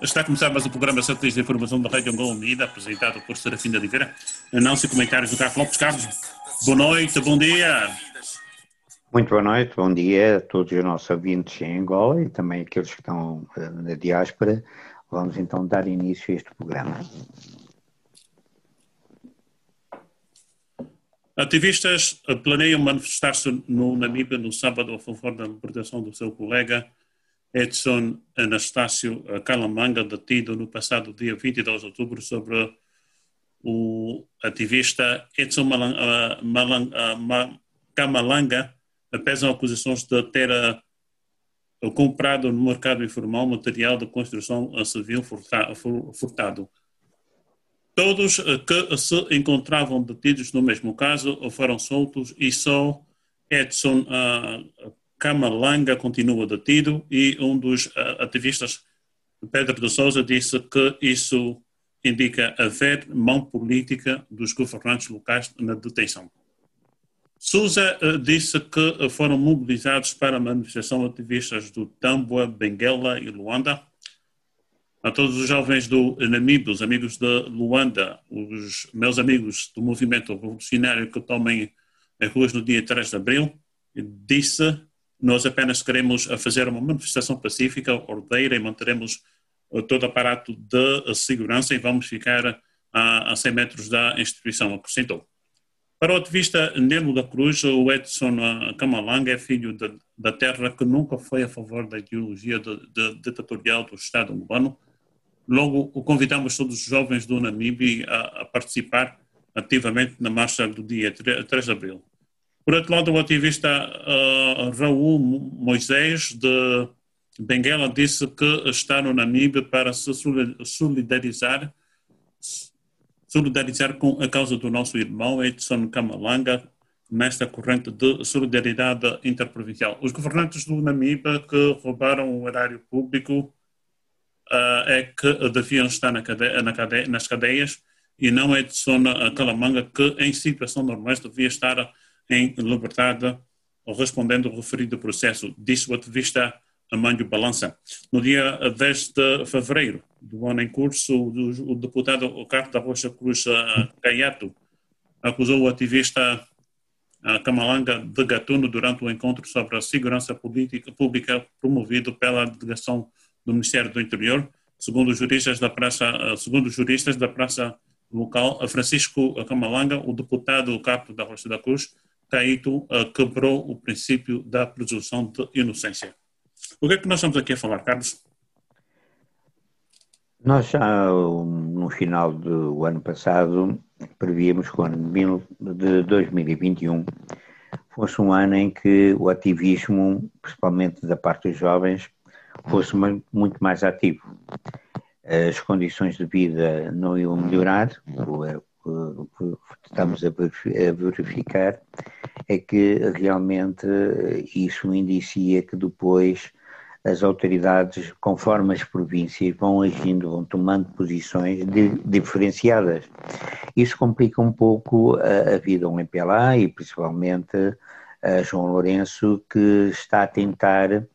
Está a começar mais um programa Satelite de Informação da Rádio Angola Unida, apresentado por Serafina de Oliveira. Anúncio e comentários do Carlos Lopes. Carlos, boa noite, bom dia. Muito boa noite, bom dia a todos os nossos ouvintes em Angola e também aqueles que estão na diáspora. Vamos então dar início a este programa. Ativistas planeiam manifestar-se no Namíbia no sábado a favor da libertação do seu colega Edson Anastácio Calamanga, detido no passado dia 22 de outubro sobre o ativista Edson Camalanga, apesar de acusações de ter comprado no mercado informal material de construção civil furtado. Todos que se encontravam detidos no mesmo caso foram soltos e só Edson Camalanga continua detido, e um dos ativistas, Pedro de Sousa, disse que isso indica haver mão política dos governantes locais na detenção. Sousa disse que foram mobilizados para a manifestação ativistas do Tambua, Benguela e Luanda. A todos os jovens do Namíbia, os amigos de Luanda, os meus amigos do movimento revolucionário que tomem as ruas no dia 3 de abril, disse: nós apenas queremos fazer uma manifestação pacífica, ordeira, e manteremos todo o aparato de segurança e vamos ficar a 100 metros da instituição, acrescentou. Para o ativista Nelo da Cruz, o Edson Camalanga é filho da terra que nunca foi a favor da ideologia ditatorial do Estado angolano. Logo, convidamos todos os jovens do Namíbia a participar ativamente na marcha do dia 3 de abril. Por outro lado, o ativista Raul Moisés, de Benguela, disse que está no Namíbia para se solidarizar com a causa do nosso irmão Edson Camalanga nesta corrente de solidariedade interprovincial. Os governantes do Namíbia que roubaram o erário público é que deviam estar nas cadeias, e não Edson Calamanga, que em situação normal devia estar em liberdade, respondendo ao referido processo, disse o ativista Amândio Balança. No dia 10 de fevereiro do ano em curso, o deputado Carlos da Rocha Cruz Gaiato acusou o ativista Camalanga de gatuno durante o encontro sobre a segurança pública promovido pela delegação do Ministério do Interior. Segundo os juristas da praça local, Francisco Camalanga, o deputado Carlos da Rocha da Cruz Caíto quebrou o princípio da presunção de inocência. O que é que nós estamos aqui a falar, Carlos? Nós já no final do ano passado prevíamos que o ano de 2021 fosse um ano em que o ativismo, principalmente da parte dos jovens, fosse muito mais ativo. As condições de vida não iam melhorar, o que estamos a verificar é que realmente isso indicia que depois as autoridades, conforme as províncias, vão agindo, vão tomando posições diferenciadas. Isso complica um pouco a vida ao MPLA e principalmente a João Lourenço, que está a tentar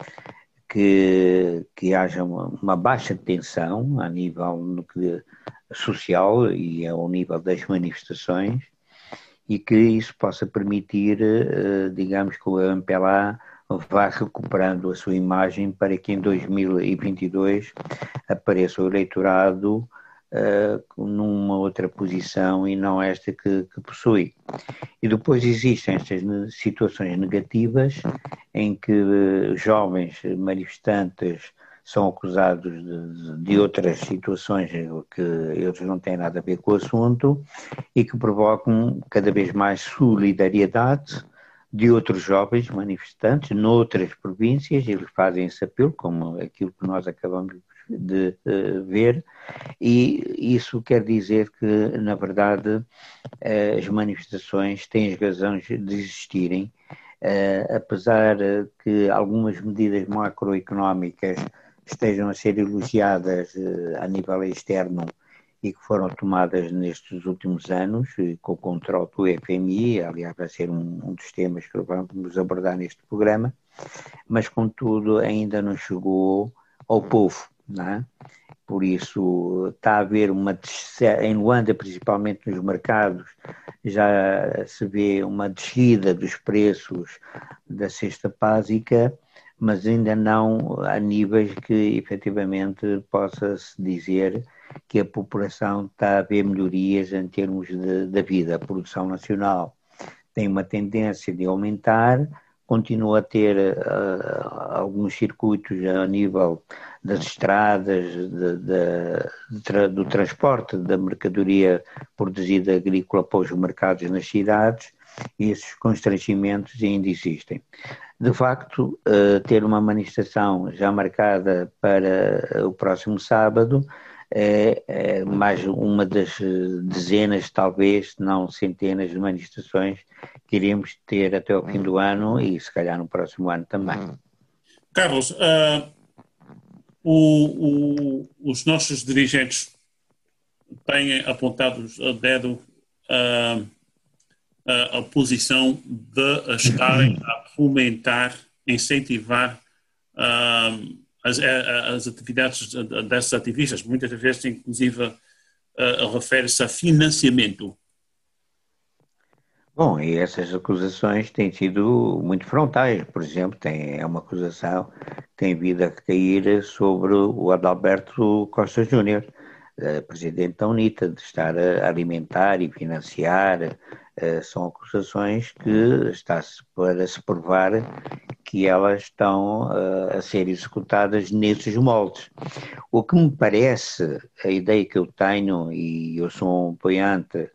que haja uma baixa tensão a nível social e ao nível das manifestações, e que isso possa permitir, digamos, que o MPLA vá recuperando a sua imagem para que em 2022 apareça o eleitorado numa outra posição e não esta que possui. E depois existem estas situações negativas em que jovens manifestantes são acusados de outras situações que eles não têm nada a ver com o assunto e que provocam cada vez mais solidariedade de outros jovens manifestantes noutras províncias. Eles fazem esse apelo, como aquilo que nós acabamos de ver, e isso quer dizer que, na verdade, as manifestações têm as razões de existirem, apesar que algumas medidas macroeconómicas estejam a ser elogiadas a nível externo e que foram tomadas nestes últimos anos, com o controle do FMI, aliás vai ser um dos temas que vamos abordar neste programa, mas contudo ainda não chegou ao povo, não é? por isso está a haver em Luanda, principalmente nos mercados, já se vê uma descida dos preços da cesta básica, mas ainda não a níveis que efetivamente possa-se dizer que a população está a ver melhorias em termos da vida. A produção nacional tem uma tendência de aumentar, continua a ter alguns circuitos a nível das estradas, do transporte da mercadoria produzida agrícola para os mercados nas cidades, e esses constrangimentos ainda existem. De facto, ter uma manifestação já marcada para o próximo sábado é mais uma das dezenas, talvez, não centenas de manifestações que iremos ter até ao fim do ano e se calhar no próximo ano também. Carlos, os nossos dirigentes têm apontado o dedo a posição de estarem a fomentar, incentivar as atividades desses ativistas. Muitas vezes, inclusive, refere-se a financiamento. Bom, e essas acusações têm sido muito frontais. Por exemplo, é uma acusação que tem vindo a cair sobre o Adalberto Costa Júnior, presidente da UNITA, de estar a alimentar e financiar. São acusações que está-se para se provar que elas estão a ser executadas nesses moldes. O que me parece, a ideia que eu tenho, e eu sou um apoiante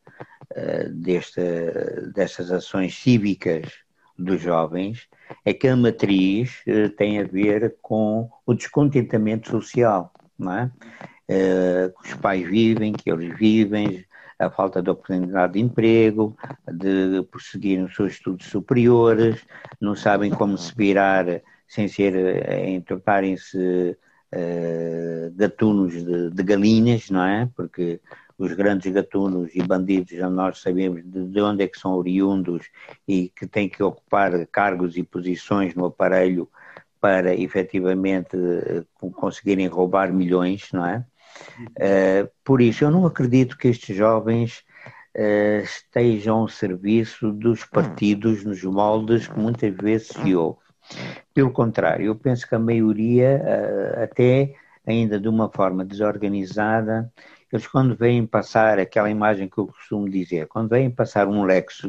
destas ações cívicas dos jovens, é que a matriz tem a ver com o descontentamento social, não é? Que os pais vivem, que eles vivem, a falta de oportunidade de emprego, de prosseguir os seus estudos superiores, não sabem como se virar sem entortarem-se gatunos de galinhas, não é? Porque os grandes gatunos e bandidos, já nós sabemos de onde é que são oriundos e que têm que ocupar cargos e posições no aparelho para efetivamente conseguirem roubar milhões, não é? Por isso, eu não acredito que estes jovens estejam ao serviço dos partidos nos moldes que muitas vezes se ouve. Pelo contrário, eu penso que a maioria, até ainda de uma forma desorganizada, eles quando vêm passar aquela imagem que eu costumo dizer, quando vêm passar um Lexus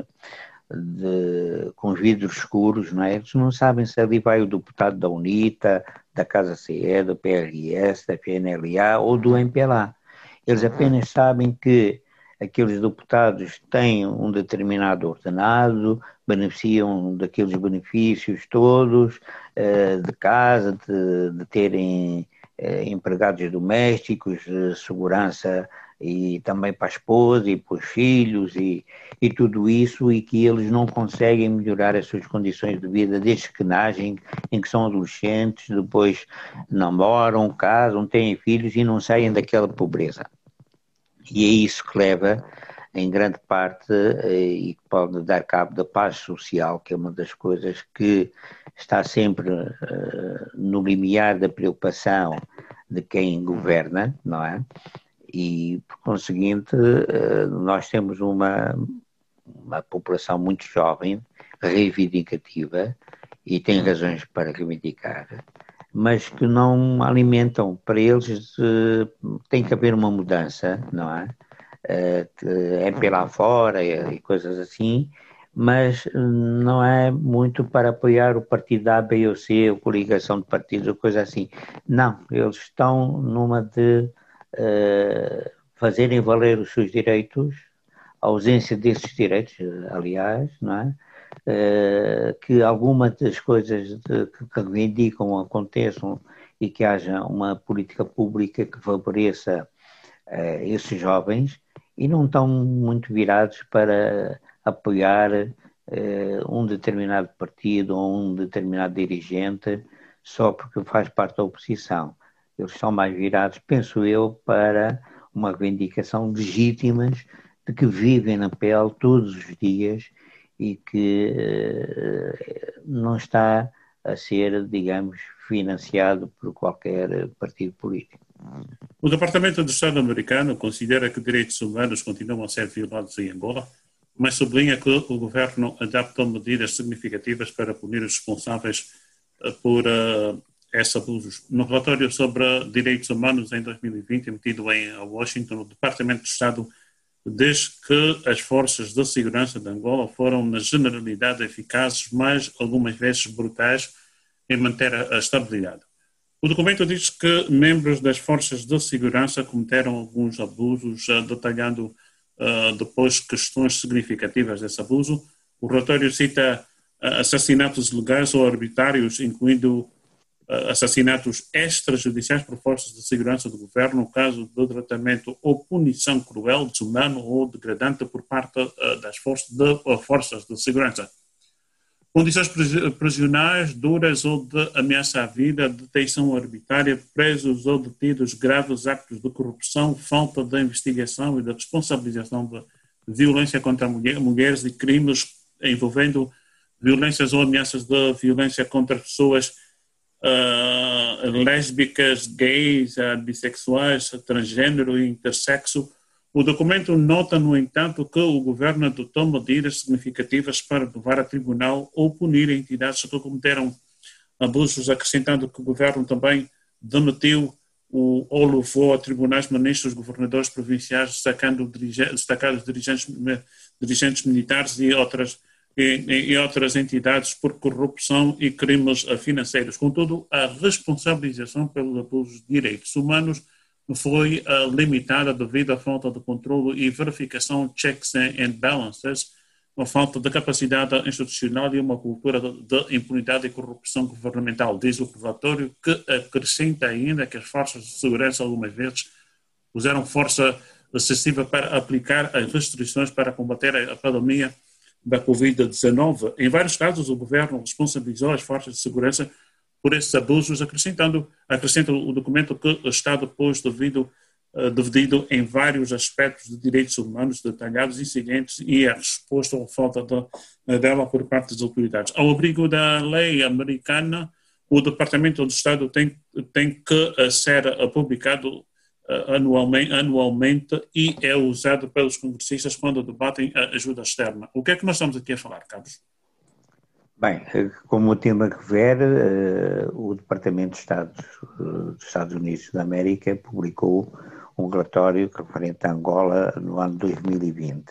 com os vidros escuros, não é? Eles não sabem se ali vai o deputado da UNITA, da Casa CE, do PRS, da PNLA ou do MPLA. Eles apenas sabem que aqueles deputados têm um determinado ordenado, beneficiam daqueles benefícios todos, de casa, de terem empregados domésticos, segurança e também para a esposa e para os filhos e tudo isso, e que eles não conseguem melhorar as suas condições de vida desde que nascem, em que são adolescentes, depois namoram, casam, têm filhos e não saem daquela pobreza. E é isso que leva, em grande parte, e pode dar cabo da paz social, que é uma das coisas que está sempre no limiar da preocupação de quem governa, não é? E, por conseguinte, nós temos uma população muito jovem, reivindicativa, e tem razões para reivindicar, mas que não alimentam. Para eles tem que haver uma mudança, não é? É pela fora e coisas assim, mas não é muito para apoiar o partido A, B ou C, ou coligação de partidos, ou coisa assim. Não, eles estão numa de fazerem valer os seus direitos, a ausência desses direitos, aliás, não é? Que algumas das coisas que reivindicam aconteçam e que haja uma política pública que favoreça esses jovens, e não estão muito virados para apoiar um determinado partido ou um determinado dirigente só porque faz parte da oposição. Eles são mais virados, penso eu, para uma reivindicação legítimas de que vivem na pele todos os dias e que não está a ser, digamos, financiado por qualquer partido político. O Departamento de Estado americano considera que direitos humanos continuam a ser violados em Angola, mas sublinha que o governo adaptou medidas significativas para punir os responsáveis por esses abusos. No relatório sobre direitos humanos em 2020, emitido em Washington, o Departamento de Estado diz que as forças de segurança de Angola foram, na generalidade, eficazes, mas algumas vezes brutais, em manter a estabilidade. O documento diz que membros das forças de segurança cometeram alguns abusos, detalhando depois questões significativas desse abuso. O relatório cita assassinatos ilegais ou arbitrários, incluindo assassinatos extrajudiciais por forças de segurança do governo, no caso de tratamento ou punição cruel, desumano ou degradante por parte das forças de segurança. Condições prisionais duras ou de ameaça à vida, detenção arbitrária, presos ou detidos, graves actos de corrupção, falta de investigação e de responsabilização de violência contra mulheres e crimes envolvendo violências ou ameaças de violência contra pessoas lésbicas, gays, bissexuais, transgênero e intersexo. O documento nota, no entanto, que o governo adotou medidas significativas para levar a tribunal ou punir entidades que cometeram abusos, acrescentando que o governo também demitiu ou levou a tribunais ministros, governadores provinciais, destacados dirigentes militares e outras entidades por corrupção e crimes financeiros. Contudo, a responsabilização pelos abusos de direitos humanos foi limitada devido à falta de controle e verificação, checks and balances, uma falta de capacidade institucional e uma cultura de impunidade e corrupção governamental. Diz o relatório, que acrescenta ainda que as forças de segurança algumas vezes usaram força excessiva para aplicar as restrições para combater a pandemia da Covid-19. Em vários casos, o governo responsabilizou as forças de segurança por esses abusos, acrescenta o documento que está depois dividido em vários aspectos de direitos humanos detalhados e seguintes e a resposta ou falta dela por parte das autoridades. Ao abrigo da lei americana, o Departamento de Estado tem que ser publicado anualmente e é usado pelos congressistas quando debatem a ajuda externa. O que é que nós estamos aqui a falar, Carlos? Bem, como o tema refere, o Departamento de Estado dos Estados Unidos da América publicou um relatório referente a Angola no ano 2020.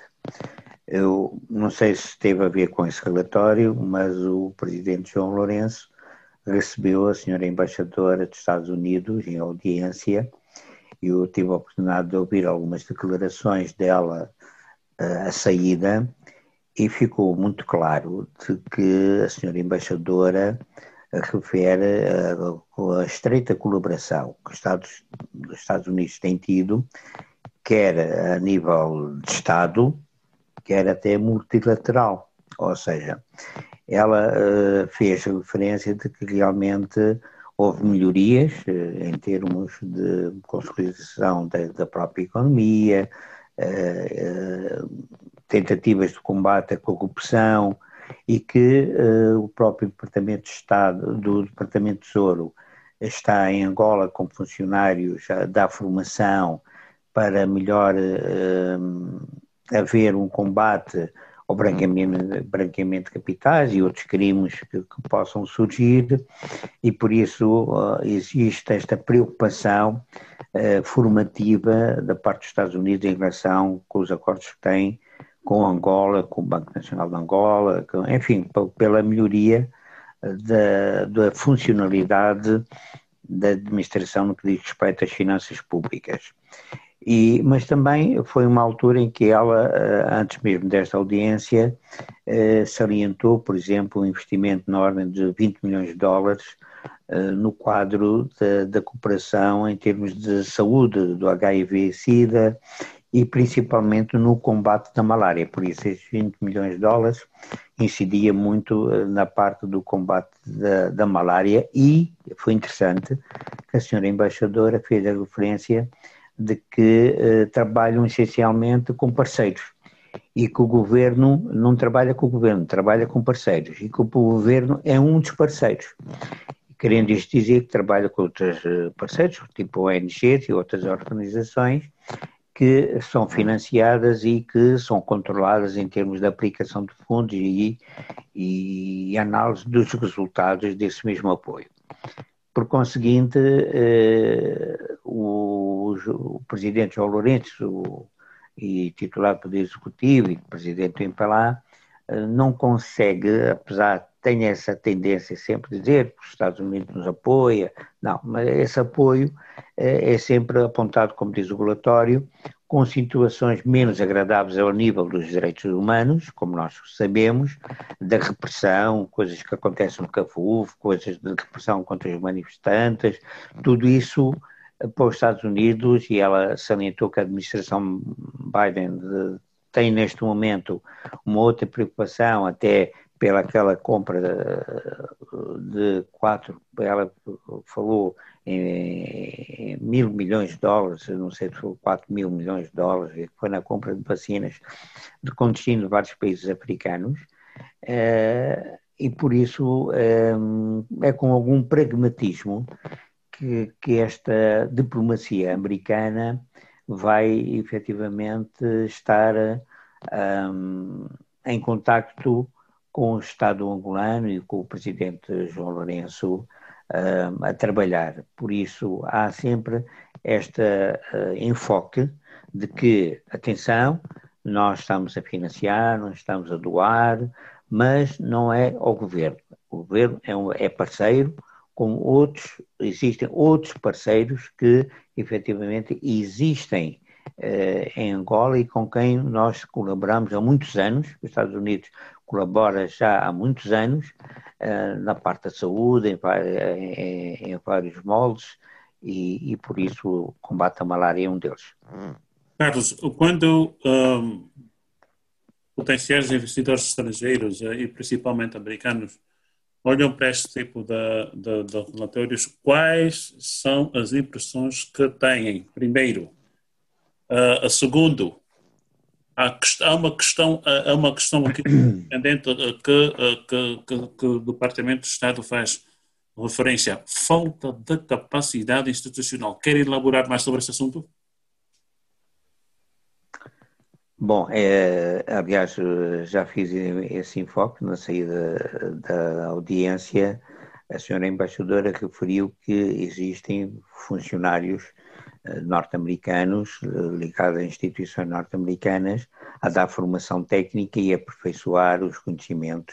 Eu não sei se teve a ver com esse relatório, mas o presidente João Lourenço recebeu a senhora embaixadora dos Estados Unidos em audiência e eu tive a oportunidade de ouvir algumas declarações dela à saída. E ficou muito claro de que a senhora embaixadora refere a estreita colaboração que os Estados Unidos têm tido, quer a nível de Estado, quer até multilateral. Ou seja, ela fez referência de que realmente houve melhorias em termos de consolidação da própria economia, tentativas de combate à corrupção e que o próprio Departamento de Estado, do Departamento de Tesouro, está em Angola com funcionários a dar formação para melhor haver um combate ao branqueamento de capitais e outros crimes que possam surgir e por isso existe esta preocupação formativa da parte dos Estados Unidos em relação com os acordos que têm com Angola, com o Banco Nacional de Angola, enfim, pela melhoria da funcionalidade da administração no que diz respeito às finanças públicas. Mas também foi uma altura em que ela, antes mesmo desta audiência, salientou, por exemplo, um investimento na ordem de 20 milhões de dólares no quadro da cooperação em termos de saúde, do HIV-Sida, e principalmente no combate da malária. Por isso, esses 20 milhões de dólares incidia muito na parte do combate da malária e foi interessante que a senhora embaixadora fez a referência de que trabalham essencialmente com parceiros e que o governo não trabalha com o governo, trabalha com parceiros e que o governo é um dos parceiros. querendo isto dizer que trabalha com outros parceiros, tipo ONGs e outras organizações, que são financiadas e que são controladas em termos de aplicação de fundos e análise dos resultados desse mesmo apoio. Por conseguinte, o presidente João Lourenço, e titular do Poder Executivo e presidente do INPLA, não consegue, apesar de ter essa tendência sempre de dizer que os Estados Unidos nos apoia, não, mas esse apoio é sempre apontado como desregulatório, com situações menos agradáveis ao nível dos direitos humanos, como nós sabemos, da repressão, coisas que acontecem no Cafuf, coisas de repressão contra os manifestantes, tudo isso para os Estados Unidos, e ela salientou que a administração Biden tem neste momento uma outra preocupação, até pela aquela compra de 4, ela falou em $1.000 milhões, não sei se foi $4.000 milhões, que foi na compra de vacinas com destino de vários países africanos, e por isso é com algum pragmatismo que esta diplomacia americana vai efetivamente estar em contacto com o Estado angolano e com o presidente João Lourenço a trabalhar. Por isso há sempre este enfoque de que, atenção, nós estamos a financiar, nós estamos a doar, mas não é ao governo. O governo é parceiro, como existem outros parceiros que efetivamente existem em Angola e com quem nós colaboramos há muitos anos. Os Estados Unidos colabora já há muitos anos na parte da saúde, em vários moldes, e por isso o combate à malária é um deles. Carlos, quando potenciais investidores estrangeiros e principalmente americanos olham para este tipo de relatórios, quais são as impressões que têm? Primeiro, segundo, há uma questão aqui pendente que o Departamento de Estado faz referência: falta de capacidade institucional. Quer elaborar mais sobre esse assunto? Bom, aliás, já fiz esse enfoque na saída da audiência. A senhora embaixadora referiu que existem funcionários norte-americanos ligados a instituições norte-americanas a dar formação técnica e aperfeiçoar os conhecimentos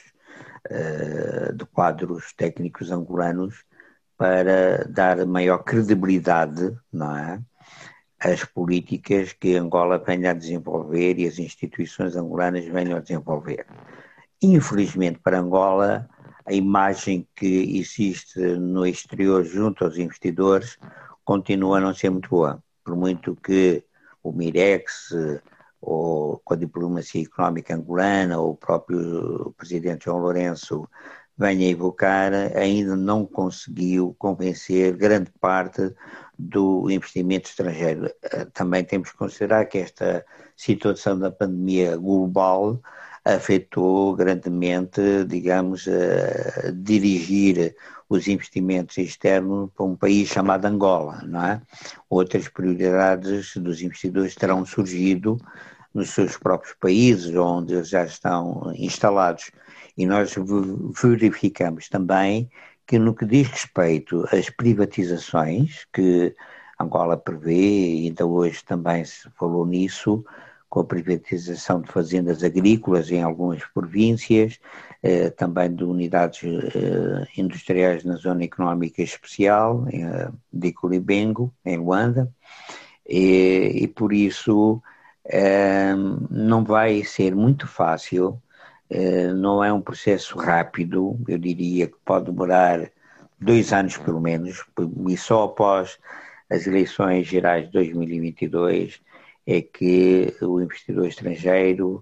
de quadros técnicos angolanos para dar maior credibilidade, não é, as políticas que Angola venha a desenvolver e as instituições angolanas venham a desenvolver. Infelizmente para Angola, a imagem que existe no exterior junto aos investidores continua a não ser muito boa, por muito que o Mirex, ou com a diplomacia económica angolana, ou o próprio presidente João Lourenço venha a evocar, ainda não conseguiu convencer grande parte do investimento estrangeiro. Também temos que considerar que esta situação da pandemia global afetou grandemente, digamos, a dirigir os investimentos externos para um país chamado Angola, não é? Outras prioridades dos investidores terão surgido nos seus próprios países, onde eles já estão instalados. E nós verificamos também que no que diz respeito às privatizações que Angola prevê, e ainda hoje também se falou nisso, com a privatização de fazendas agrícolas em algumas províncias, também de unidades industriais na Zona Económica Especial, de Colibengo, em Luanda, e por isso não vai ser muito fácil. Não é um processo rápido, eu diria que pode demorar 2 anos pelo menos, e só após as eleições gerais de 2022 é que o investidor estrangeiro,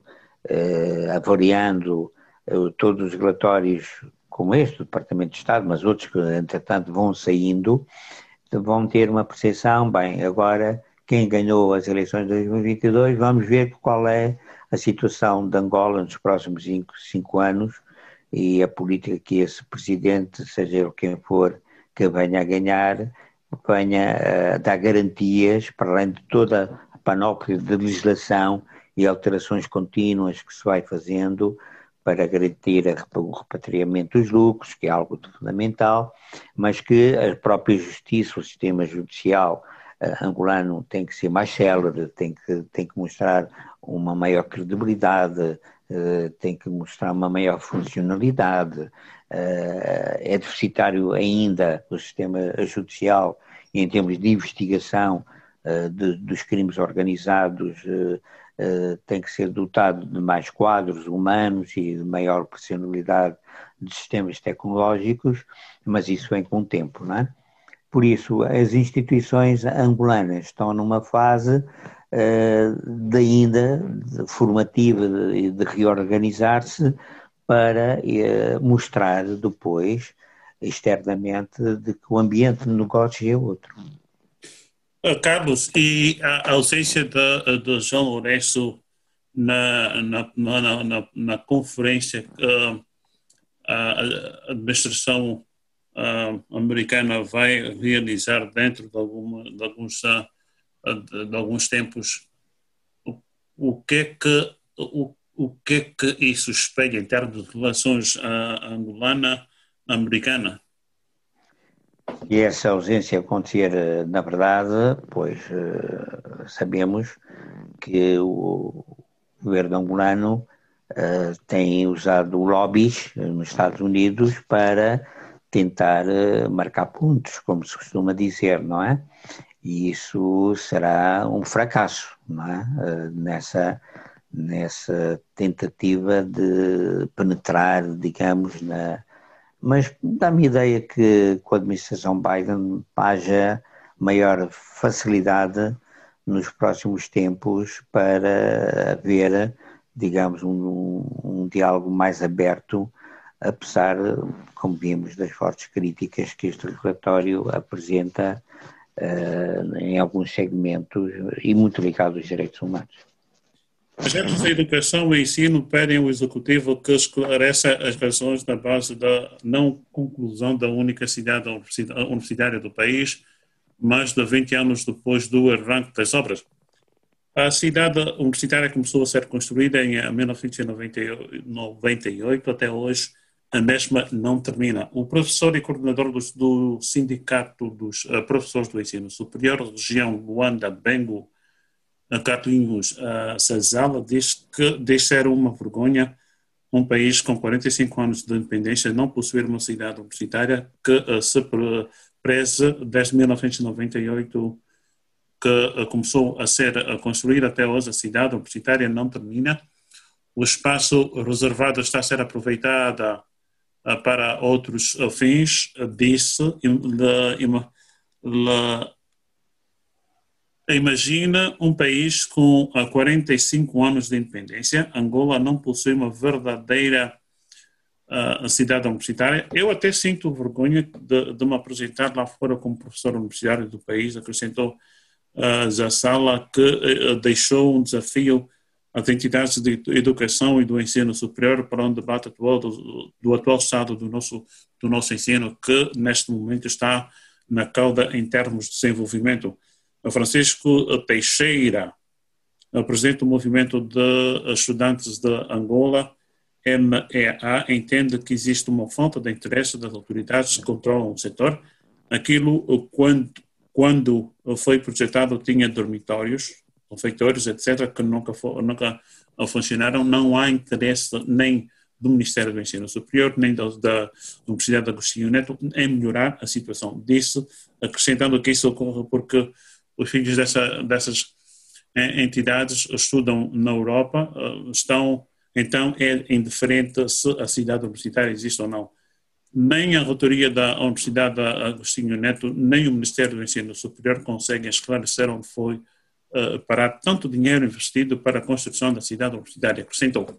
avaliando todos os relatórios como este do Departamento de Estado, mas outros que entretanto vão saindo, vão ter uma percepção, bem, agora quem ganhou as eleições de 2022, vamos ver qual é a situação de Angola nos próximos 5 anos e a política que esse presidente, seja ele quem for, que venha a ganhar, venha a dar garantias, para além de toda a panóplia de legislação e alterações contínuas que se vai fazendo para garantir o repatriamento dos lucros, que é algo de fundamental, mas que a própria justiça, o sistema judicial angolano tem que ser mais célere, tem que mostrar uma maior credibilidade, tem que mostrar uma maior funcionalidade. É deficitário ainda o sistema judicial em termos de investigação dos crimes organizados, tem que ser dotado de mais quadros humanos e de maior profissionalidade de sistemas tecnológicos, mas isso vem com o tempo, não é? Por isso, as instituições angolanas estão numa fase formativa de reorganizar-se para mostrar depois, externamente, de que o ambiente de negócio é outro. Carlos, e a ausência de João Lourenço na conferência a administração americana vai realizar dentro de alguns tempos, o que é que isso espelha em termos de relações angolana-americana? E essa ausência acontecer, na verdade, pois sabemos que o governo angolano tem usado lobbies nos Estados Unidos para tentar marcar pontos, como se costuma dizer, não é? E isso será um fracasso, não é? Nessa tentativa de penetrar, digamos, Mas dá-me a ideia que com a administração Biden haja maior facilidade nos próximos tempos para haver, digamos, um diálogo mais aberto, apesar, como vimos, das fortes críticas que este relatório apresenta em alguns segmentos e muito ligados aos direitos humanos. Agentes da educação e ensino pedem ao Executivo que esclareça as razões na base da não conclusão da única cidade universitária do país, mais de 20 anos depois do arranque das obras. A cidade universitária começou a ser construída em 1998, até hoje a mesma não termina. O professor e coordenador do Sindicato dos Professores do Ensino Superior, região Luanda, Bengo, Catuinhos, Sazala, diz ser uma vergonha um país com 45 anos de independência não possuir uma cidade universitária que se preze desde 1998, que começou a ser construída até hoje. A cidade universitária não termina. O espaço reservado está a ser aproveitado para outros fins, disse. Imagina um país com 45 anos de independência. Angola não possui uma verdadeira cidade universitária. Eu até sinto vergonha de me apresentar lá fora como professor universitário do país, acrescentou Zassala, que deixou um desafio às entidades de educação e do ensino superior para um debate atual do atual estado do nosso ensino, que neste momento está na cauda em termos de desenvolvimento. Francisco Teixeira, presidente do movimento de estudantes de Angola, MEA, entende que existe uma falta de interesse das autoridades que controlam o setor. Aquilo, quando foi projetado, tinha dormitórios, refeitórios, etc., que nunca funcionaram. Não há interesse nem do Ministério do Ensino Superior, nem da Universidade de Agostinho Neto em melhorar a situação. Disse, acrescentando que isso ocorre porque os filhos dessas entidades estudam na Europa, então é indiferente se a cidade universitária existe ou não. Nem a reitoria da Universidade de Agostinho Neto, nem o Ministério do Ensino Superior conseguem esclarecer onde foi parar tanto dinheiro investido para a construção da cidade universitária. Acrescentou.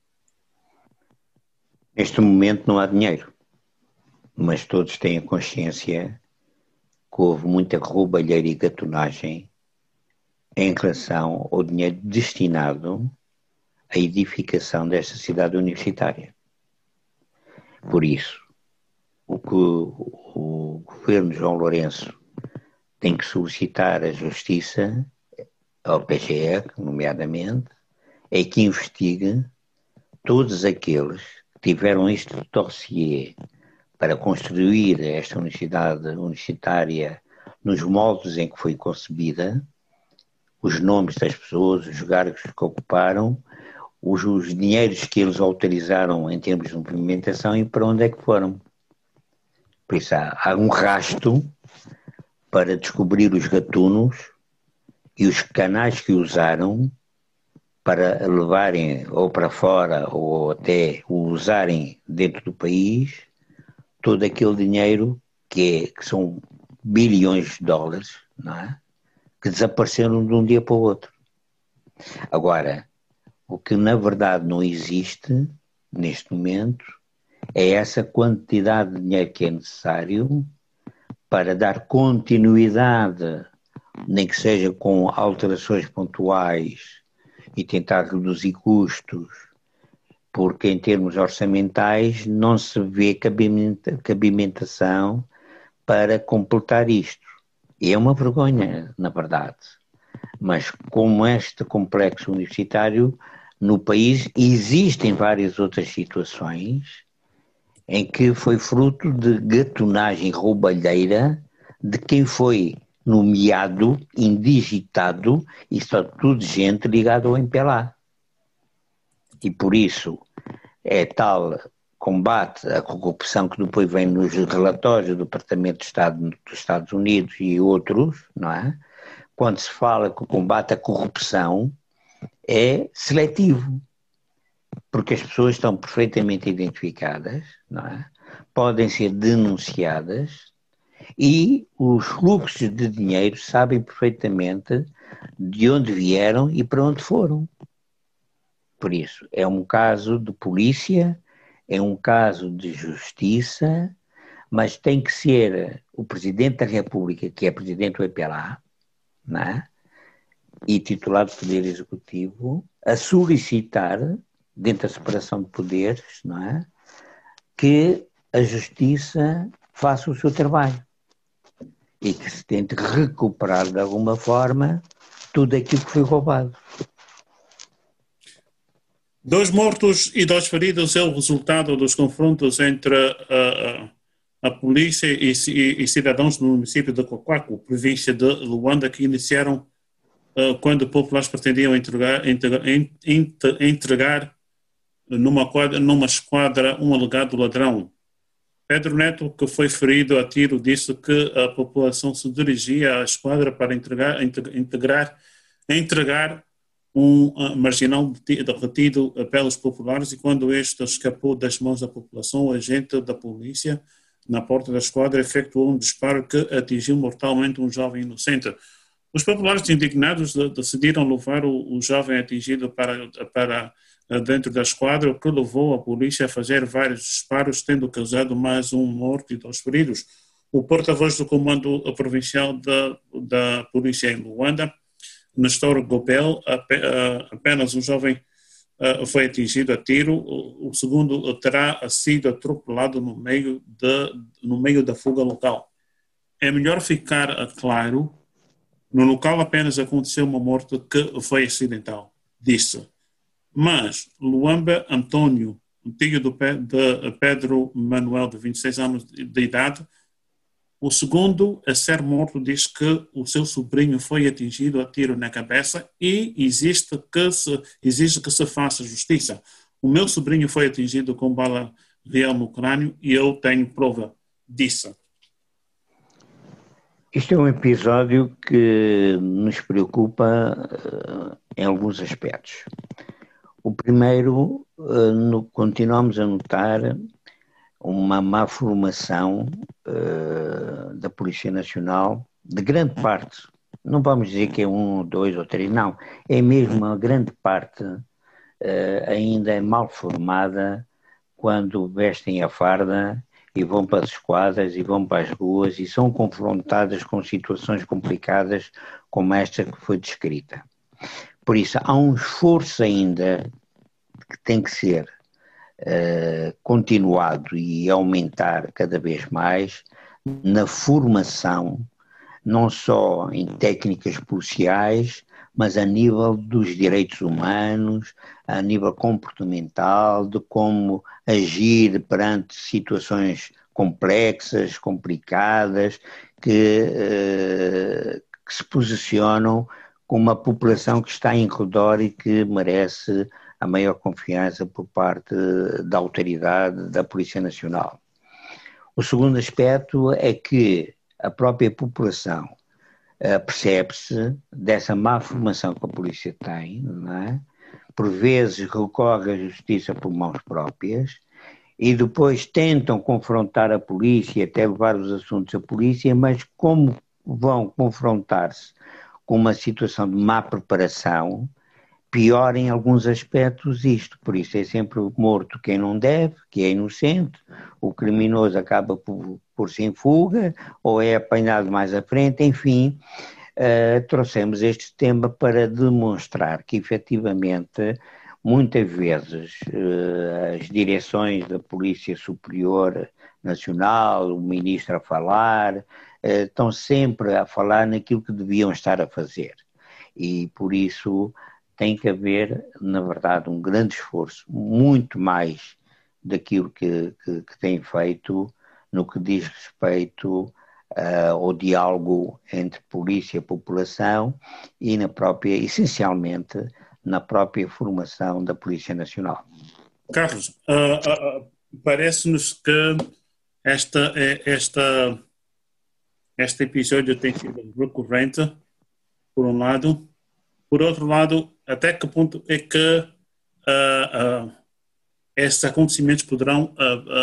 Neste momento não há dinheiro, mas todos têm a consciência que houve muita roubalheira e gatonagem em relação ao dinheiro destinado à edificação desta cidade universitária. Por isso, o que o governo João Lourenço tem que solicitar à Justiça, ao PGE, nomeadamente, é que investigue todos aqueles que tiveram este dossiê para construir esta universidade universitária nos moldes em que foi concebida, os nomes das pessoas, os cargos que ocuparam, os dinheiros que eles autorizaram em termos de movimentação e para onde é que foram. Por isso há um rasto para descobrir os gatunos e os canais que usaram para levarem ou para fora ou até o usarem dentro do país todo aquele dinheiro que são bilhões de dólares, não é? Que desapareceram de um dia para o outro. Agora, o que na verdade não existe neste momento é essa quantidade de dinheiro que é necessário para dar continuidade, nem que seja com alterações pontuais e tentar reduzir custos, porque em termos orçamentais não se vê cabimentação para completar isto. E é uma vergonha, na verdade. Mas como este complexo universitário no país, existem várias outras situações em que foi fruto de gatunagem roubalheira de quem foi nomeado, indigitado, e só tudo gente ligada ao MPLA. E por isso é tal combate à corrupção que depois vem nos relatórios do Departamento de Estado dos Estados Unidos e outros, não é? Quando se fala que o combate à corrupção é seletivo, porque as pessoas estão perfeitamente identificadas, não é? Podem ser denunciadas e os fluxos de dinheiro sabem perfeitamente de onde vieram e para onde foram. Por isso, é um caso de polícia, é um caso de justiça, mas tem que ser o Presidente da República, que é Presidente do EPLA, não é? E titular do Poder Executivo, a solicitar, dentro da separação de poderes, não é? Que a Justiça faça o seu trabalho e que se tente recuperar de alguma forma tudo aquilo que foi roubado. 2 mortos e 2 feridos é o resultado dos confrontos entre a polícia e cidadãos do município de Kwaku, província de Luanda, que iniciaram quando populares pretendiam entregar numa esquadra um alegado ladrão. Pedro Neto, que foi ferido a tiro, disse que a população se dirigia à esquadra para entregar um marginal retido pelos populares, e quando este escapou das mãos da população, o agente da polícia na porta da esquadra efetuou um disparo que atingiu mortalmente um jovem inocente. Os populares indignados decidiram levar o jovem atingido para dentro da esquadra, o que levou a polícia a fazer vários disparos, tendo causado mais um morto e 2 feridos. O porta-voz do Comando Provincial da Polícia em Luanda, Nestor Gobel, apenas um jovem foi atingido a tiro, o segundo terá sido atropelado no meio da fuga local. É melhor ficar claro, no local apenas aconteceu uma morte que foi acidental, disse. Mas Luamba Antônio, tio de Pedro Manuel, de 26 anos de idade, o segundo a ser morto, diz que o seu sobrinho foi atingido a tiro na cabeça e exige que se faça justiça. O meu sobrinho foi atingido com bala real no crânio e eu tenho prova, disse. Isto é um episódio que nos preocupa em alguns aspectos. O primeiro, continuamos a notar uma má formação da Polícia Nacional, de grande parte, não vamos dizer que é 1, 2 ou 3, não, é mesmo uma grande parte ainda é mal formada quando vestem a farda e vão para as esquadras e vão para as ruas e são confrontadas com situações complicadas como esta que foi descrita. Por isso, há um esforço ainda que tem que ser continuado e aumentar cada vez mais na formação, não só em técnicas policiais, mas a nível dos direitos humanos, a nível comportamental, de como agir perante situações complexas, complicadas, que se posicionam com uma população que está em redor e que merece a maior confiança por parte da autoridade da Polícia Nacional. O segundo aspecto é que a própria população percebe-se dessa má formação que a polícia tem, não é? Por vezes recorre à justiça por mãos próprias e depois tentam confrontar a polícia e até levar os assuntos à polícia, mas como vão confrontar-se com uma situação de má preparação, pior em alguns aspectos isto, por isso é sempre morto quem não deve, que é inocente, o criminoso acaba por se em fuga, ou é apanhado mais à frente, enfim, trouxemos este tema para demonstrar que efetivamente, muitas vezes, as direções da Polícia Superior Nacional, o ministro a falar, estão sempre a falar naquilo que deviam estar a fazer, e por isso tem que haver, na verdade, um grande esforço, muito mais daquilo que tem feito no que diz respeito ao diálogo entre polícia e população e essencialmente, na própria formação da Polícia Nacional. Carlos, parece-nos que este episódio tem sido recorrente, por um lado. Por outro lado, até que ponto é que esses acontecimentos poderão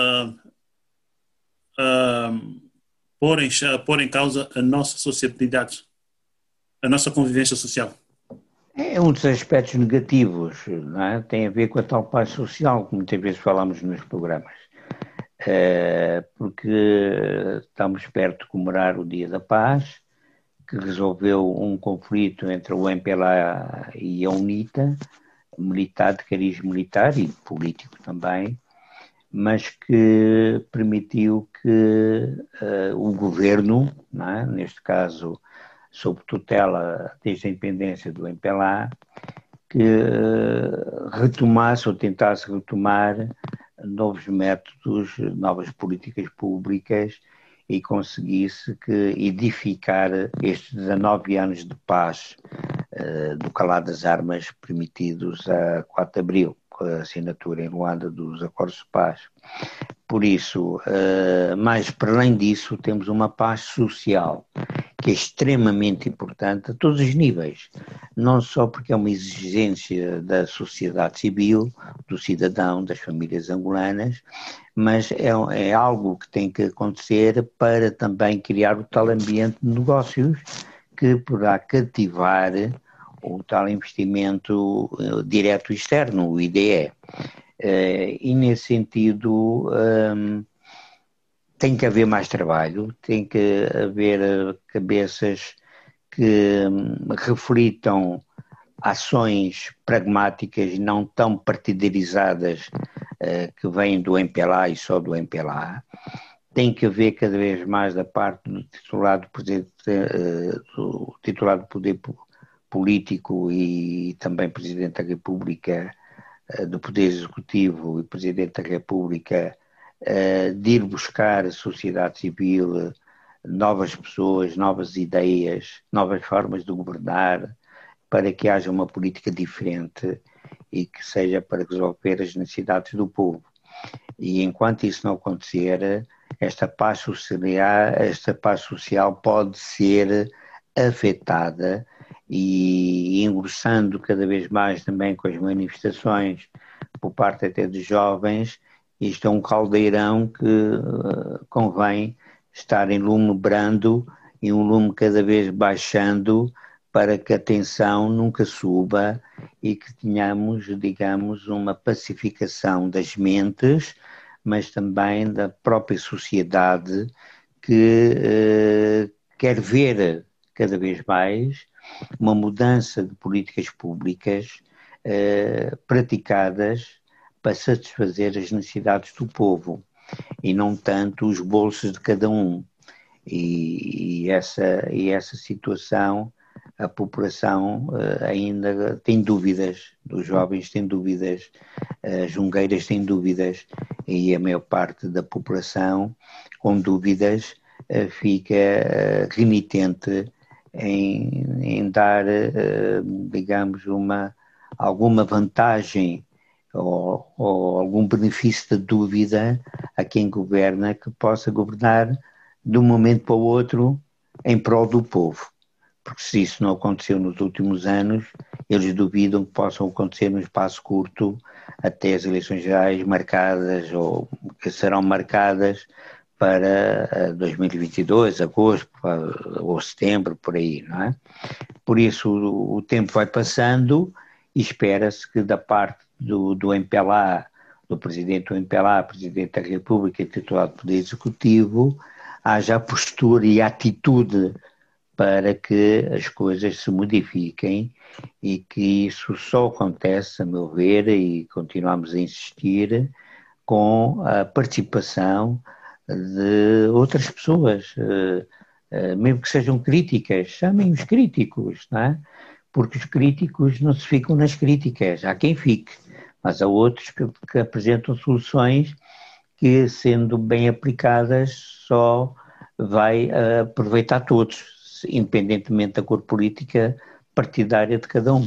pôr em causa a nossa sociabilidade, a nossa convivência social? É um dos aspectos negativos, não é? Tem a ver com a tal paz social que muitas vezes falamos nos programas, porque estamos perto de comemorar o Dia da Paz, que resolveu um conflito entre o MPLA e a UNITA, militar, de cariz militar e político também, mas que permitiu que o governo, não é? Neste caso sob tutela desde a independência do MPLA, que retomasse ou tentasse retomar novos métodos, novas políticas públicas e conseguisse que edificar estes 19 anos de paz do calar das armas permitidos a 4 de abril, com a assinatura em Luanda dos Acordos de Paz. Por isso, mas para além disso, temos uma paz social que é extremamente importante a todos os níveis, não só porque é uma exigência da sociedade civil, do cidadão, das famílias angolanas, mas é algo que tem que acontecer para também criar o tal ambiente de negócios que poderá cativar o tal investimento direto externo, o IDE. E nesse sentido tem que haver mais trabalho, tem que haver cabeças que reflitam ações pragmáticas não tão partidarizadas que vêm do MPLA e só do MPLA. Tem que haver cada vez mais da parte do titular do poder político e também Presidente da República, do Poder Executivo e Presidente da República, de ir buscar a sociedade civil, novas pessoas, novas ideias, novas formas de governar, para que haja uma política diferente e que seja para resolver as necessidades do povo. E enquanto isso não acontecer, esta paz social pode ser afetada e engrossando cada vez mais também com as manifestações por parte até de jovens. Isto é um caldeirão que convém estar em lume brando e um lume cada vez baixando para que a tensão nunca suba e que tenhamos, digamos, uma pacificação das mentes, mas também da própria sociedade que quer ver cada vez mais uma mudança de políticas públicas praticadas para satisfazer as necessidades do povo e não tanto os bolsos de cada um. E essa situação, a população ainda tem dúvidas, os jovens têm dúvidas, as jungueiras têm dúvidas, e a maior parte da população com dúvidas fica remitente em dar, digamos, alguma vantagem ou algum benefício de dúvida a quem governa, que possa governar de um momento para o outro em prol do povo. Porque se isso não aconteceu nos últimos anos, eles duvidam que possam acontecer num espaço curto até as eleições gerais marcadas ou que serão marcadas para 2022, agosto ou setembro, por aí, não é? Por isso o tempo vai passando e espera-se que da parte do MPLA, do Presidente do MPLA, Presidente da República e titular do Poder Executivo, haja a postura e a atitude para que as coisas se modifiquem e que isso só acontece, a meu ver, e continuamos a insistir, com a participação de outras pessoas, mesmo que sejam críticas, chamem os críticos, não é? Porque os críticos não se ficam nas críticas, há quem fique, mas há outros que apresentam soluções que, sendo bem aplicadas, só vai aproveitar todos, independentemente da cor política partidária de cada um.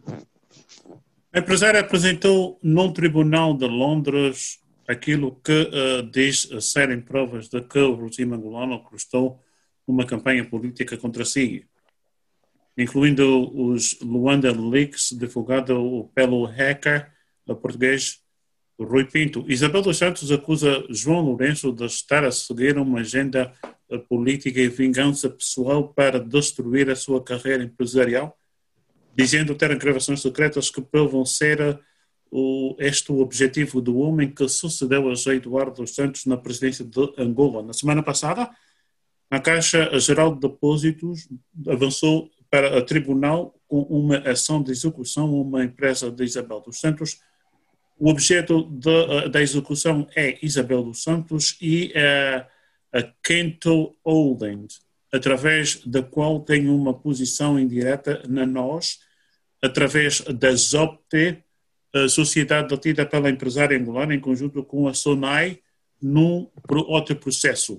A empresária apresentou num tribunal de Londres aquilo que diz serem provas de que o regime angolano orquestrou uma campanha política contra si, incluindo os Luanda Leaks, divulgado pelo hacker português Rui Pinto. Isabel dos Santos acusa João Lourenço de estar a seguir uma agenda política e vingança pessoal para destruir a sua carreira empresarial, dizendo ter gravações secretas que provam ser este o objetivo do homem que sucedeu a José Eduardo dos Santos na presidência de Angola. Na semana passada, a Caixa Geral de Depósitos avançou para o tribunal com uma ação de execução a uma empresa de Isabel dos Santos. O objeto da execução é Isabel dos Santos e a Kento Holding, através da qual tem uma posição indireta na NOS, através da ZOPT, a sociedade detida pela empresária angolana em conjunto com a SONAI, num outro processo.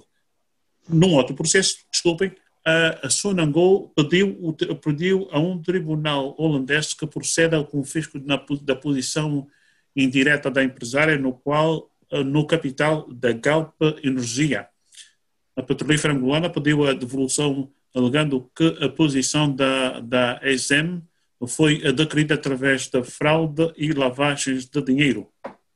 Desculpem, a Sonangol pediu a um tribunal holandês que proceda ao confisco da posição indireta da empresária no capital da Galp Energia. A petrolífera angolana pediu a devolução, alegando que a posição da ESM foi adquirida através da fraude e lavagens de dinheiro.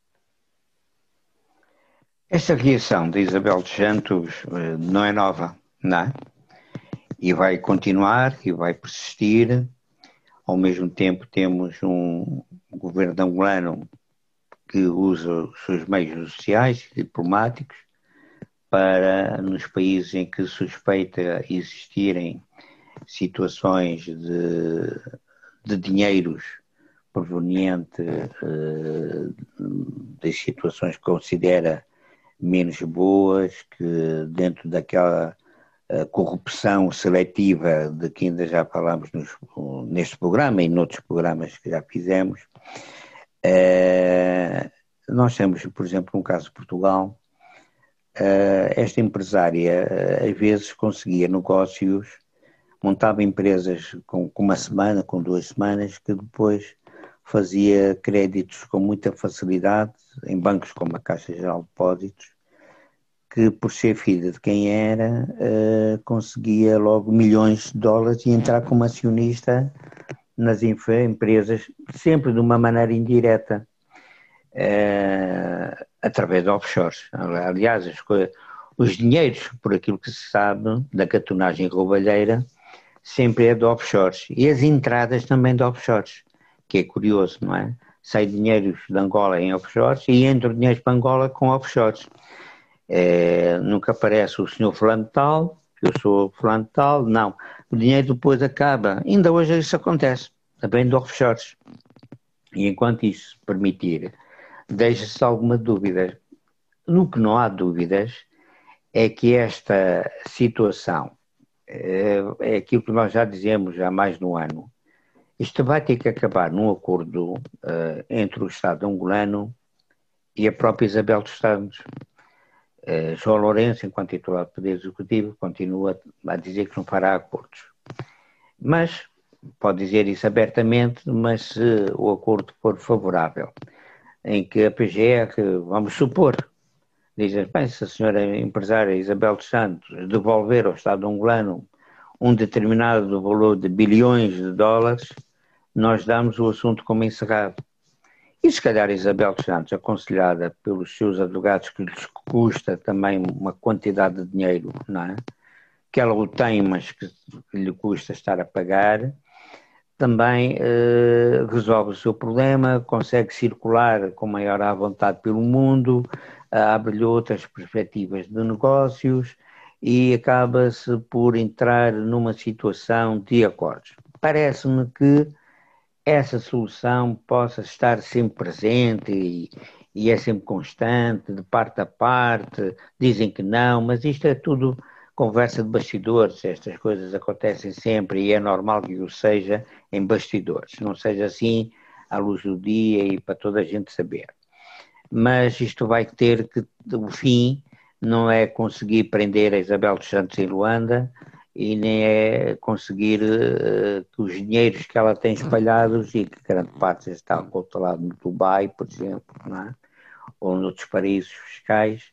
Esta reação de Isabel dos Santos não é nova, não é? E vai continuar e vai persistir. Ao mesmo tempo temos um governo angolano que usa os seus meios sociais e diplomáticos para, nos países em que suspeita existirem situações de dinheiros provenientes das situações que considera menos boas, que dentro daquela corrupção seletiva de que ainda já falámos neste programa e noutros programas que já fizemos. Nós temos, por exemplo, um caso de Portugal, esta empresária às vezes conseguia negócios, montava empresas com uma semana, com 2 semanas, que depois fazia créditos com muita facilidade em bancos como a Caixa Geral de Depósitos, que por ser filha de quem era, conseguia logo milhões de dólares e entrar como acionista nas empresas, sempre de uma maneira indireta, através de offshores. Aliás, os dinheiros, por aquilo que se sabe, da catonagem roubalheira, sempre é de offshores. E as entradas também de offshores, que é curioso, não é? Sai dinheiros de Angola em offshores e entra dinheiro para Angola com offshores. Nunca aparece o senhor fulano de tal, eu sou fulano de tal, não. O dinheiro depois acaba. Ainda hoje isso acontece, também de offshores. E enquanto isso se permitir deixa-se alguma dúvida. No que não há dúvidas é que esta situação, é aquilo que nós já dizemos há mais de um ano, isto vai ter que acabar num acordo entre o Estado angolano e a própria Isabel dos Santos. João Lourenço, enquanto titular do Poder Executivo, continua a dizer que não fará acordos. Mas, pode dizer isso abertamente, mas se o acordo for favorável, em que a PGR, vamos supor, diz, bem, se a senhora empresária Isabel dos Santos devolver ao Estado angolano um determinado valor de bilhões de dólares, nós damos o assunto como encerrado. E se calhar Isabel dos Santos, aconselhada pelos seus advogados, que lhes custa também uma quantidade de dinheiro, não é? Que ela o tem, mas que lhe custa estar a pagar, também resolve o seu problema, consegue circular com maior à vontade pelo mundo, abre-lhe outras perspectivas de negócios e acaba-se por entrar numa situação de acordos. Parece-me que essa solução possa estar sempre presente e é sempre constante, de parte a parte, dizem que não, mas isto é tudo conversa de bastidores, estas coisas acontecem sempre e é normal que o seja em bastidores, não seja assim à luz do dia e para toda a gente saber. Mas isto vai ter que, o fim não é conseguir prender a Isabel dos Santos em Luanda e nem é conseguir que os dinheiros que ela tem espalhados e que grande parte está acautelado no Dubai, por exemplo, não é? Ou noutros paraísos fiscais,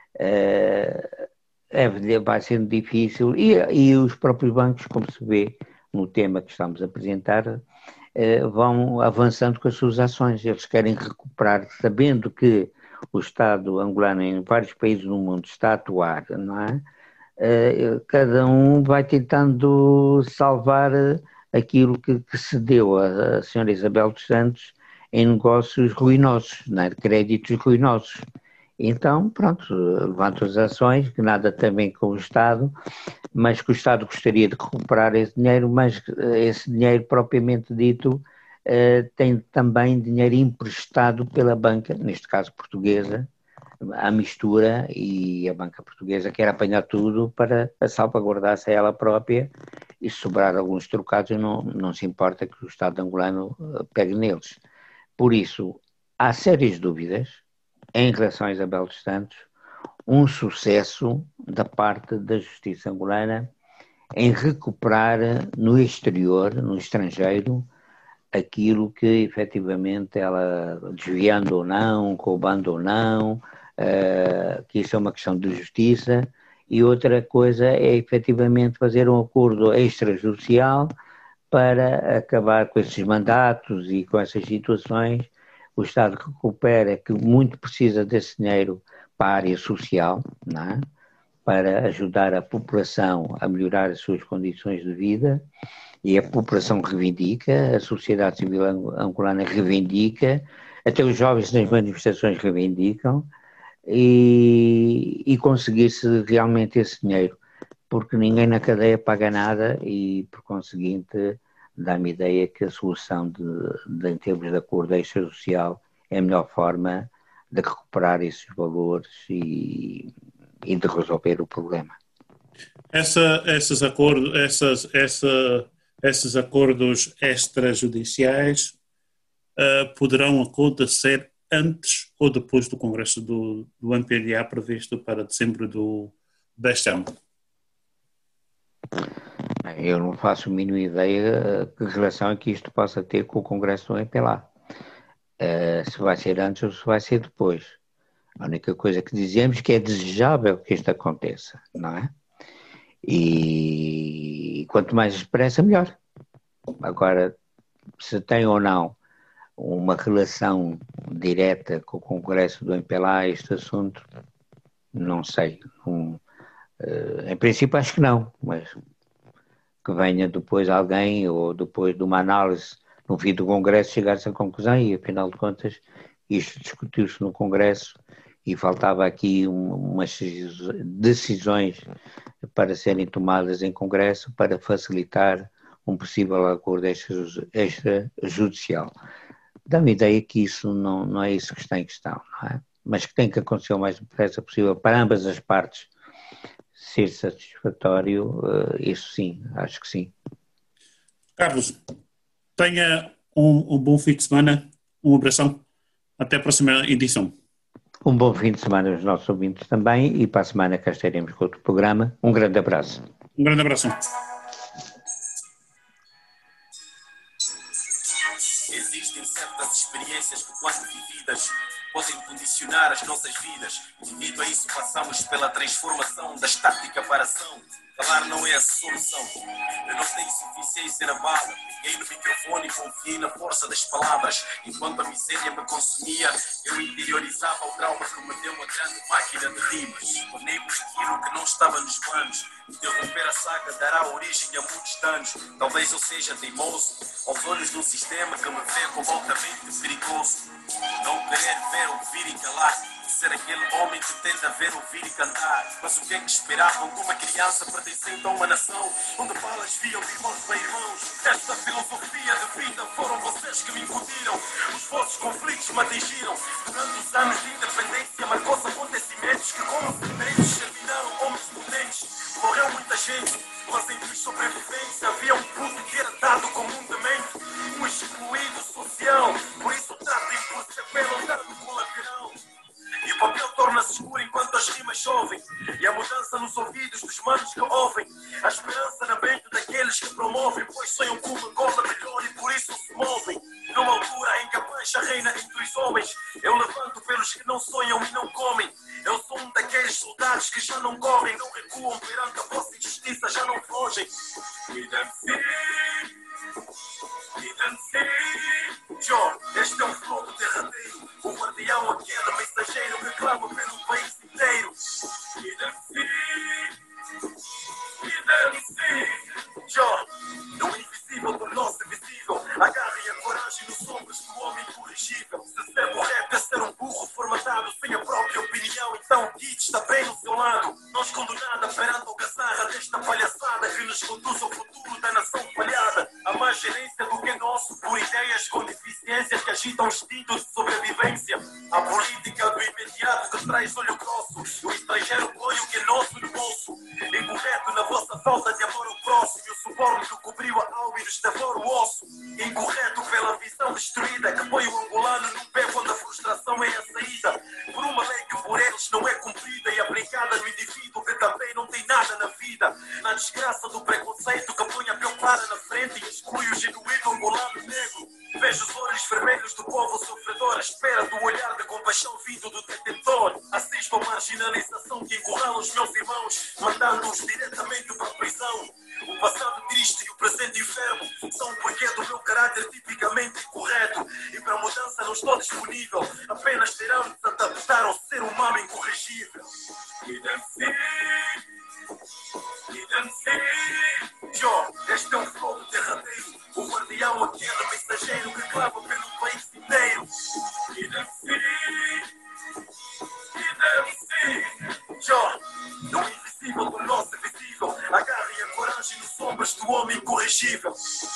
vai sendo difícil e os próprios bancos, como se vê no tema que estamos a apresentar, vão avançando com as suas ações. Eles querem recuperar, sabendo que o Estado angolano em vários países do mundo está a atuar, não é? Cada um vai tentando salvar aquilo que se deu à senhora Isabel dos Santos em negócios ruinosos, não é? Créditos ruinosos. Então, pronto, levantam as ações, que nada também com o Estado, mas que o Estado gostaria de recuperar esse dinheiro, mas esse dinheiro propriamente dito tem também dinheiro emprestado pela banca, neste caso portuguesa, à mistura, e a banca portuguesa quer apanhar tudo para salvaguardar-se a ela própria e se sobrar alguns trocados não se importa que o Estado angolano pegue neles. Por isso, há sérias dúvidas em relação a Isabel dos Santos, um sucesso da parte da justiça angolana em recuperar no exterior, no estrangeiro, aquilo que efetivamente ela, desviando ou não, roubando ou não, que isso é uma questão de justiça, e outra coisa é efetivamente fazer um acordo extrajudicial para acabar com esses mandatos e com essas situações. O Estado recupera, que muito precisa desse dinheiro para a área social, não é? Para ajudar a população a melhorar as suas condições de vida, e a população reivindica, a sociedade civil angolana reivindica, até os jovens nas manifestações reivindicam, e conseguir-se realmente esse dinheiro, porque ninguém na cadeia paga nada e, por conseguinte, dá-me ideia que a solução em termos de acordo extrajudicial é a melhor forma de recuperar esses valores e de resolver o problema. Esses acordos extrajudiciais poderão acontecer antes ou depois do Congresso do MPLA previsto para dezembro deste ano? Eu não faço a mínima ideia que relação é que isto possa ter com o Congresso do MPLA. Se vai ser antes ou se vai ser depois. A única coisa que dizemos é que é desejável que isto aconteça, não é? E quanto mais depressa, melhor. Agora, se tem ou não uma relação direta com o Congresso do MPLA, este assunto, não sei. Em princípio, acho que não, mas que venha depois alguém, ou depois de uma análise no fim do Congresso, chegar-se à conclusão e, afinal de contas, isto discutiu-se no Congresso e faltava aqui umas decisões para serem tomadas em Congresso para facilitar um possível acordo extrajudicial. dá-me a ideia que isso não é isso que está em questão, não é? Mas que tem que acontecer o mais depressa possível para ambas as partes ser satisfatório, isso sim, acho que sim. Carlos, tenha um bom fim de semana, um abração, até a próxima edição. Um bom fim de semana aos nossos ouvintes também e para a semana cá estaremos com outro programa. Um grande abraço. Um grande abraço. Existem certas experiências que, quando vividas, podem condicionar as nossas vidas. Devido a isso, passamos pela transformação da estática para a ação. Calar não é a solução. Eu não tenho suficiência na bala. Peguei no microfone e confiei na força das palavras. Enquanto a miséria me consumia, eu interiorizava o trauma que me deu uma grande máquina de rimas. Tornei-me aquilo que não estava nos planos. Interromper a saga dará origem a muitos danos. Talvez eu seja teimoso aos olhos de um sistema que me vê como altamente perigoso. Não querer ver, ouvir e calar. Ser aquele homem que tenta ver, ouvir e cantar. Mas o que é que esperavam de uma criança pertencente a uma nação onde balas viam de irmãos para irmãos? Esta filosofia de vida foram vocês que me incutiram. Os vossos conflitos me atingiram. Durante os anos de independência marcou-se acontecimentos que como ferimentos exterminaram homens potentes. Morreu muita gente, mas entre os sobreviventes havia um puto que era dado como um demente, um excluído social. Por isso tratem por ser pelo dado colateral. E o papel torna-se escuro enquanto as rimas chovem. E a mudança nos ouvidos dos manos que ouvem. A esperança na mente daqueles que promovem. Pois sonham com uma coisa melhor e por isso se movem. Numa altura em que a pancha reina entre os homens, eu levanto pelos que não sonham e não comem. Eu sou um daqueles soldados que já não correm, não recuam perante a vossa injustiça, já não fogem. John, este é um flow derradeiro. O guardião, aquele mensageiro que clama pelo país inteiro. John, o invisível tornou-se visível. Agarrem a coragem nos ombros do homem incorrigível. Se ser correto é ser um burro formatado sem a própria opinião, então o Kit está bem no seu lado. Não escondo nada perante a algazarra desta palhaçada que nos conduz ao futuro da nação falhada. Há mais gerência do que nosso por ideias com deficiências que agitam instinto de sobrevivência. A política do imediato que traz olho grosso. O estrangeiro põe o que é nosso no bolso. Incorreto na vossa falta de amor ao próximo. E o suborno que cobriu a alma e nos devora o osso. Incorreto pela visão destruída que põe o angolano no pé quando a frustração é a saída. Por uma lei que por eles não é cumprida e aplicada no indivíduo que também não tem nada na vida. Na desgraça do preconceito que põe a pior clara na frente e exclui o genuíno angolano negro. Vejo os olhos vermelhos do povo sofredor à espera do olhar de compaixão vindo do detentor. Assisto a marginalização que encurrala os meus irmãos, mandando-os diretamente para a prisão. O passado triste e o presente enfermo são o porquê do meu caráter tipicamente incorreto. E para a mudança não estou disponível, apenas terão de se adaptar ao ser humano incorrigível. John, este é um fogo derradeiro. O guardião, aquele mensageiro que clama pelo país inteiro. John, o invisível tornou-se visível. Agarrem a coragem nos ombros do homem incorrigível.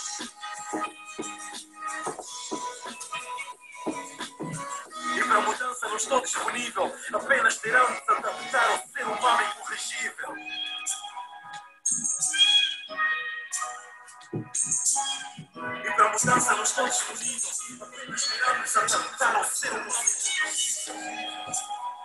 E para a mudança não estou disponível, apenas terão de se adaptar ao ser humano incorrigível. E para a mudança não estou disponível, apenas terão de se adaptar ao ser humano incorrigível.